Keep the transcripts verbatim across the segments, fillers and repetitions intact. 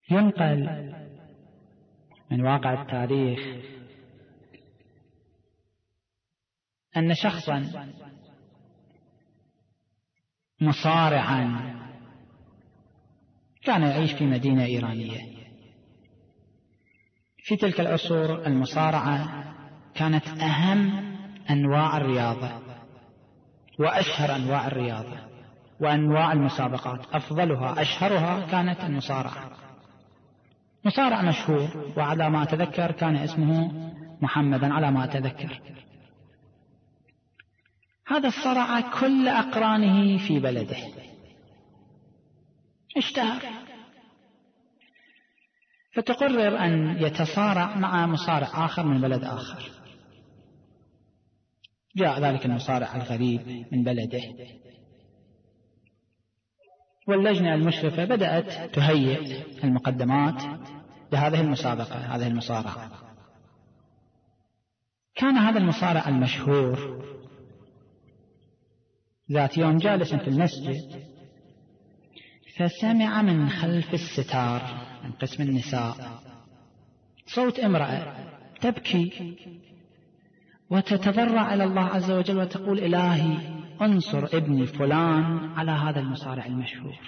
ينقل من واقع التاريخ أن شخصا مصارعا كان يعيش في مدينة إيرانية. في تلك العصور المصارعة كانت أهم أنواع الرياضة وأشهر أنواع الرياضة وأنواع المسابقات، أفضلها أشهرها كانت المصارعة. مصارع مشهور، وعلى ما أتذكر كان اسمه محمدا على ما أتذكر. هذا صرع كل أقرانه في بلده، اشتهر، فتقرر أن يتصارع مع مصارع آخر من بلد آخر. جاء ذلك المصارع الغريب من بلده، واللجنة المشرفة بدأت تهيئ المقدمات لهذه المسابقة، هذه المصارعة. كان هذا المصارع المشهور ذات يوم جالسا في المسجد، فسمع من خلف الستار من قسم النساء صوت امرأة تبكي وتتضرع إلى الله عز وجل وتقول: إلهي انصر ابني فلان على هذا المصارع المشهور.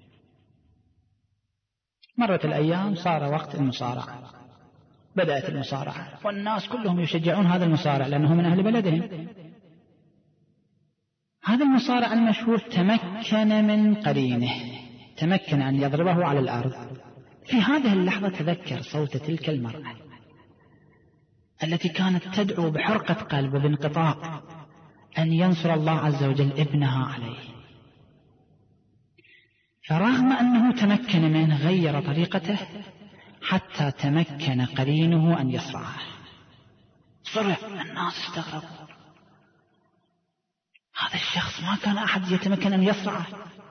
مرت الأيام، صار وقت المصارعة، بدأت المصارعة، والناس كلهم يشجعون هذا المصارع لأنه من أهل بلدهم. هذا المصارع المشهور تمكن من قرينه، تمكن أن يضربه على الأرض. في هذه اللحظة تذكر صوت تلك المرأة التي كانت تدعو بحرقة قلب وبانقطاع أن ينصر الله عز وجل ابنها عليه. فرغم أنه تمكن منه غير طريقته حتى تمكن قرينه أن يصرعه. صرع، الناس استغربوا، هذا الشخص ما كان أحد يتمكن أن يصرعه،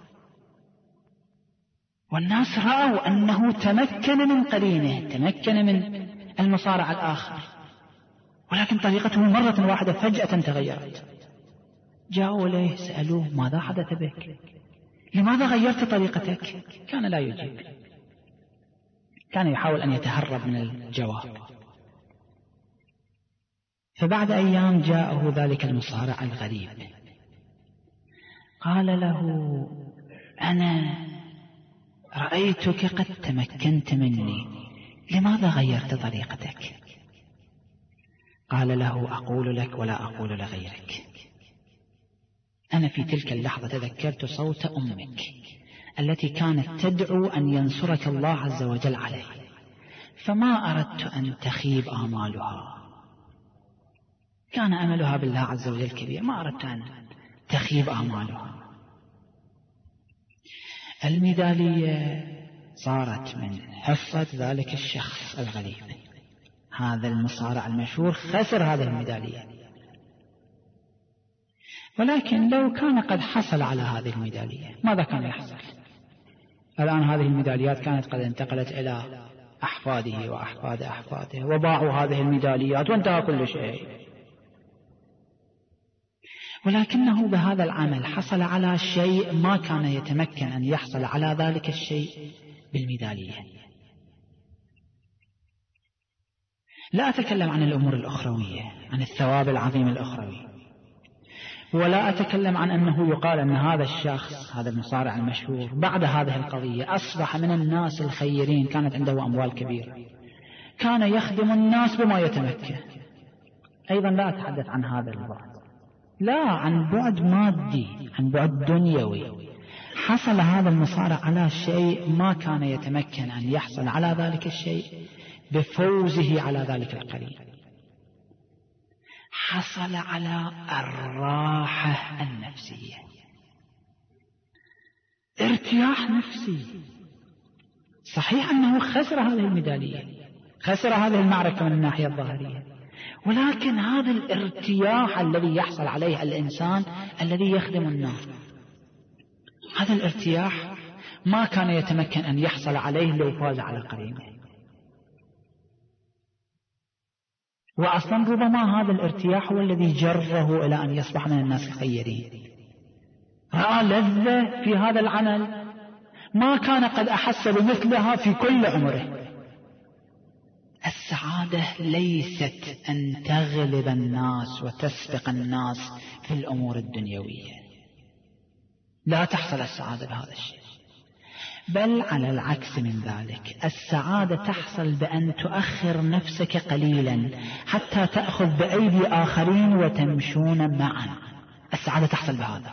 والناس رأوا أنه تمكن من قرينه، تمكن من المصارع الآخر، ولكن طريقته مرة واحدة فجأة تغيرت. جاءوا إليه سألوه: ماذا حدث بك؟ لماذا غيرت طريقتك؟ كان لا يجيب، كان يحاول أن يتهرب من الجواب. فبعد أيام جاءه ذلك المصارع الغريب، قال له: أنا رأيتك قد تمكنت مني، لماذا غيرت طريقتك؟ قال له: أقول لك ولا أقول لغيرك، أنا في تلك اللحظة تذكرت صوت أمك التي كانت تدعو أن ينصرك الله عز وجل عليه، فما أردت أن تخيب آمالها، كان أملها بالله عز وجل كبير، ما أردت أن تخيب آمالها. الميدالية صارت من حصة ذلك الشخص الغريب. هذا المصارع المشهور خسر هذه الميدالية، ولكن لو كان قد حصل على هذه الميدالية ماذا كان يحصل؟ الآن هذه الميداليات كانت قد انتقلت إلى أحفاده وأحفاد أحفاده، وباعوا هذه الميداليات وانتهى كل شيء. ولكنه بهذا العمل حصل على شيء ما كان يتمكن أن يحصل على ذلك الشيء بالميدالية. لا أتكلم عن الأمور الأخروية، عن الثواب العظيم الأخروي، ولا أتكلم عن أنه يقال أن هذا الشخص، هذا المصارع المشهور، بعد هذه القضية أصبح من الناس الخيرين، كانت عنده أموال كبيرة، كان يخدم الناس بما يتمكن. أيضا لا أتحدث عن هذا البعد، لا، عن بعد مادي، عن بعد دنيوي. حصل هذا المصارع على شيء ما كان يتمكن أن يحصل على ذلك الشيء بفوزه على ذلك القرين. حصل على الراحة النفسية، ارتياح نفسي. صحيح أنه خسر هذه الميدالية، خسر هذه المعركة من الناحية الظاهرية، ولكن هذا الارتياح الذي يحصل عليه الإنسان الذي يخدم الناس، هذا الارتياح ما كان يتمكن أن يحصل عليه لو فاز على قرينه. وأصلا ربما هذا الارتياح هو الذي جره إلى أن يصبح من الناس الخيرين. رأى لذة في هذا العمل، ما كان قد أحس بمثلها في كل عمره. السعادة ليست أن تغلب الناس وتسبق الناس في الأمور الدنيوية، لا تحصل السعادة بهذا الشيء، بل على العكس من ذلك. السعادة تحصل بأن تؤخر نفسك قليلا حتى تأخذ بأيدي آخرين وتمشون معا. السعادة تحصل بهذا.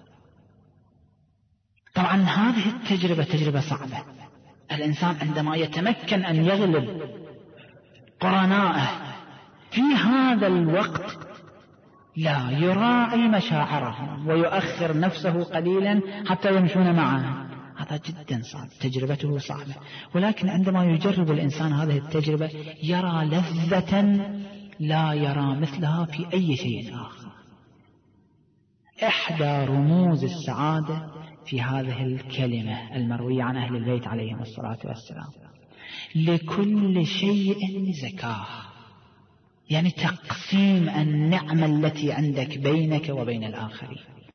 طبعا هذه التجربة تجربة صعبة. الإنسان عندما يتمكن أن يغلب قرنائه في هذا الوقت لا يراعي مشاعرهم ويؤخر نفسه قليلا حتى يمشون معه، هذا جدا صعب، تجربته صعبة. ولكن عندما يجرب الإنسان هذه التجربة يرى لذة لا يرى مثلها في أي شيء آخر. إحدى رموز السعادة في هذه الكلمة المروية عن أهل البيت عليهم الصلاة والسلام: لكل شيء زكاة، يعني تقسيم النعمة التي عندك بينك وبين الآخرين.